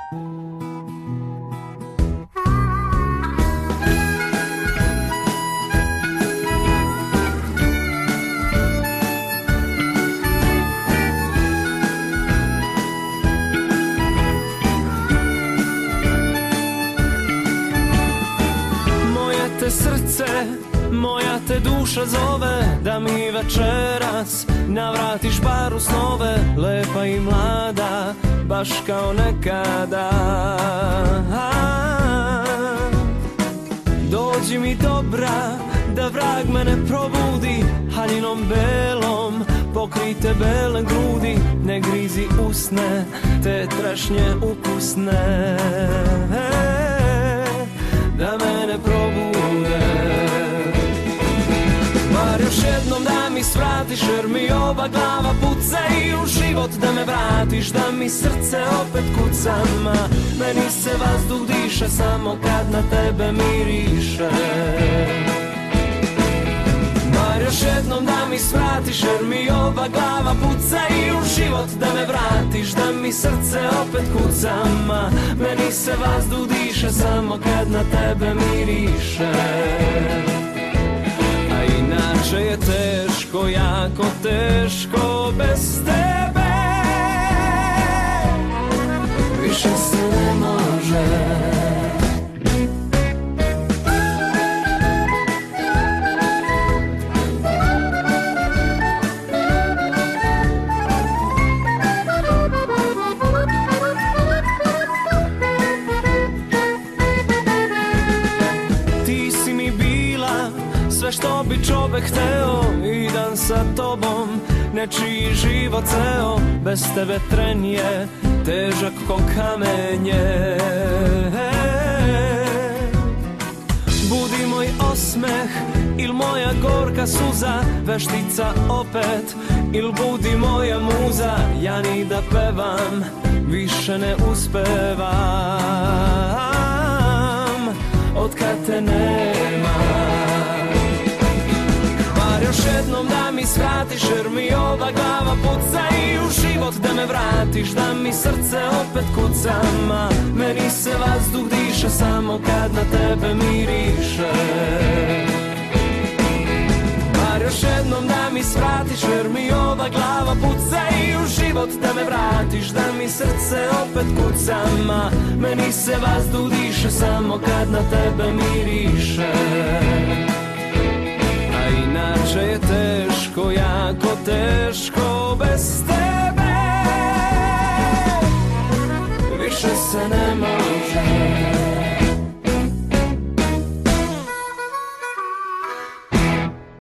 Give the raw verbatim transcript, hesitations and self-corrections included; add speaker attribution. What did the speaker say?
Speaker 1: Srce, moja te duša zove da mi večeras navratiš bar u snove, lepa i mlada, baš kao nekada. Dođi mi dobra, da vrag mene probudi, haljinom belom pokrite bele grudi, ne grizi usne, te trešnje ukusne, da mene probude. Bar još jednom da mi svratiš, jer mi ova glava puca, i u život da me vratiš, da mi srce opet kuca. Meni se vazduh diše samo kad na tebe miriše. Bar još jednom da mi svratiš, jer mi ova glava puca, i u život da me vratiš, da mi srce opet kuca. Meni se vazduh diše samo kad na tebe miriše. A inače je teško, jako teško bez tebe, više se ne može. Što bi čovek hteo, i dan sa tobom, nečiji život ceo, bez tebe tren je težak ko kamenje. Budi moj osmeh, il moja gorka suza, veštica opet, il budi moja muza, ja ni da pevam, više ne uspevam, od kad te nema. Još jednom da mi svratiš, jer mi ova glava puca, i u život da me vratiš, da mi srce opet kuca. Meni se vazduh diše samo kad na tebe miriše. Bar još jednom da mi svratiš, jer mi ova glava puca, i u život da me vratiš, da mi srce opet kuca. Meni se vazduh diše samo kad na tebe miriše. Inače je teško, jako teško bez tebe, više se ne može.